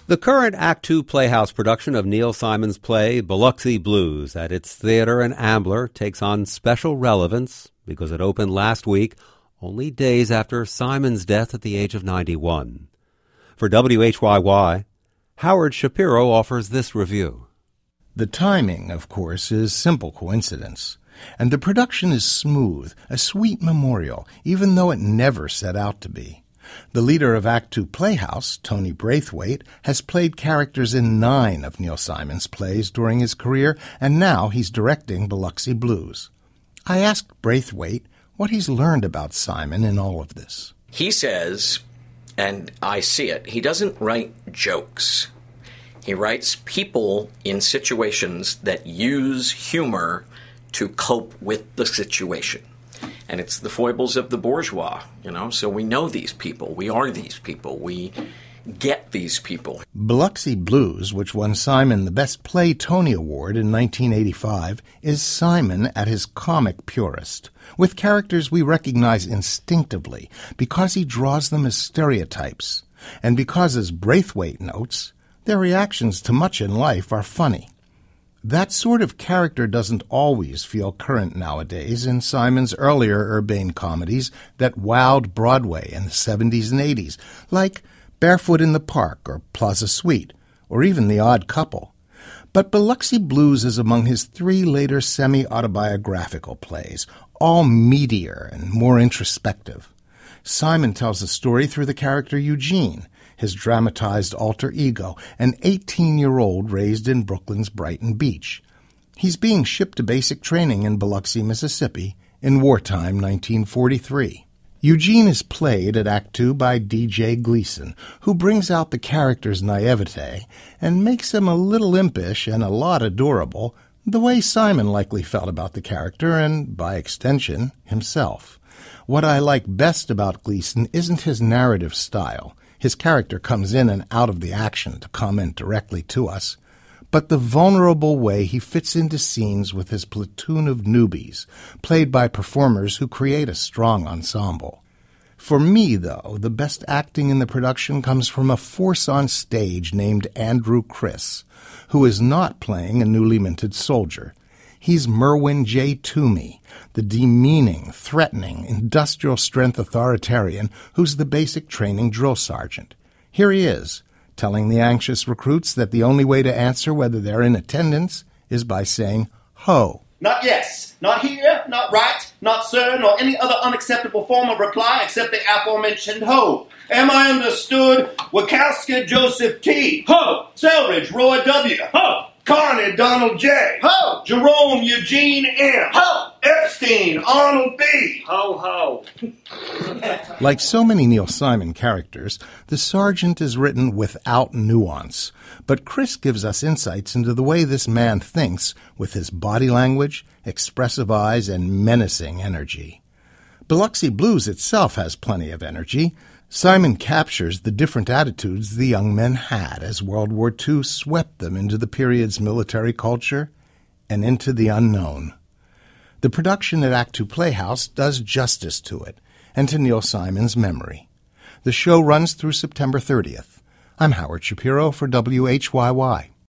The current Act Two Playhouse production of Neil Simon's play Biloxi Blues at its theater in Ambler takes on special relevance because it opened last week, only days after Simon's death at the age of 91. For WHYY, Howard Shapiro offers this review. The timing, of course, is simple coincidence, and the production is smooth, a sweet memorial, even though it never set out to be. The leader of Act Two Playhouse, Tony Braithwaite, has played characters in 9 of Neil Simon's plays during his career, and now he's directing Biloxi Blues. I asked Braithwaite what he's learned about Simon in all of this. He says, and I see it, he doesn't write jokes. He writes people in situations that use humor to cope with the situation. And it's the foibles of the bourgeois, so we know these people. We are these people. We get these people. Biloxi Blues, which won Simon the Best Play Tony Award in 1985, is Simon at his comic purest, with characters we recognize instinctively because he draws them as stereotypes, and because, as Braithwaite notes, their reactions to much in life are funny. That sort of character doesn't always feel current nowadays in Simon's earlier urbane comedies that wowed Broadway in the 70s and 80s, like Barefoot in the Park or Plaza Suite, or even The Odd Couple. But Biloxi Blues is among his 3 later semi-autobiographical plays, all meatier and more introspective. Simon tells the story through the character Eugene, his dramatized alter ego, an 18-year-old raised in Brooklyn's Brighton Beach. He's being shipped to basic training in Biloxi, Mississippi, in wartime 1943. Eugene is played at Act Two by D.J. Gleason, who brings out the character's naivete and makes him a little impish and a lot adorable, the way Simon likely felt about the character and, by extension, himself. What I like best about Gleason isn't his narrative style. His character comes in and out of the action to comment directly to us, but the vulnerable way he fits into scenes with his platoon of newbies, played by performers who create a strong ensemble. For me, though, the best acting in the production comes from a force on stage named Andrew Criss, who is not playing a newly minted soldier. He's Merwin J. Toomey, the demeaning, threatening, industrial-strength authoritarian who's the basic training drill sergeant. Here he is, telling the anxious recruits that the only way to answer whether they're in attendance is by saying, ho. Not yes, not here, not right, not sir, nor any other unacceptable form of reply except the aforementioned ho. Am I understood? Wachowski Joseph T. Ho. Selridge Roy W. Ho. Carney Donald J. Ho. Jerome Eugene M. Ho. Epstein Arnold B. Ho ho. Like so many Neil Simon characters, the sergeant is written without nuance, but Criss gives us insights into the way this man thinks with his body language, expressive eyes, and menacing energy. Biloxi Blues itself has plenty of energy. Simon captures the different attitudes the young men had as World War II swept them into the period's military culture and into the unknown. The production at Act Two Playhouse does justice to it and to Neil Simon's memory. The show runs through September 30th. I'm Howard Shapiro for WHYY.